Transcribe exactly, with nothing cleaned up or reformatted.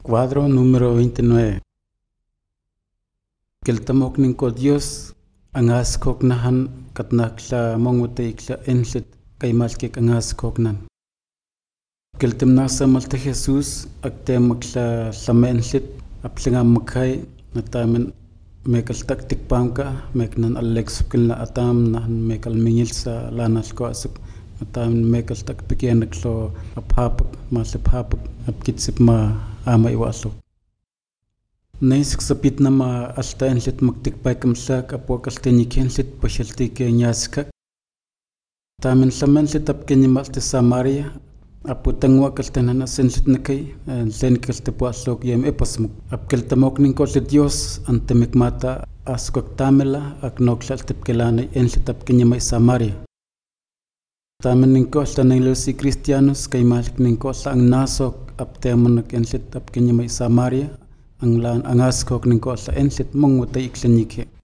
Cuadro número veintinueve. Keltamok ninko Dios angas koknahan katnakla monguteikla enlit kaimalkik angas koknan. Keltemnasa malte Jesús aktemakla lame enlit aplinga makai natamen mekal taktik pamka meknan alexukilna atam nahan mekal mingilsa lanalko asuk natamen mekal tak pekianaklo aphapak masiphapak apkitsip ma ama iwaslo. Naisik sapit nama alta enlit magtikpaikamsak apuakaltenik enlit pashaltike nyaskak. Tamen samenlit apkenyimalte Samaria aputangwa kaltenana senlit nakay len kaltepuaslok yem epasmuk. Apkeltamok ninkotle Dios antemikmata askok tamela aknokla altepkelana enlit apkenyimay Samaria. Tamen ninkola nanglosi Cristianos kay malik ninkola ang nasok aptemonak enlit apkenyimay Samaria ang lan angaskok ninkola enlit mongwatay iklenike.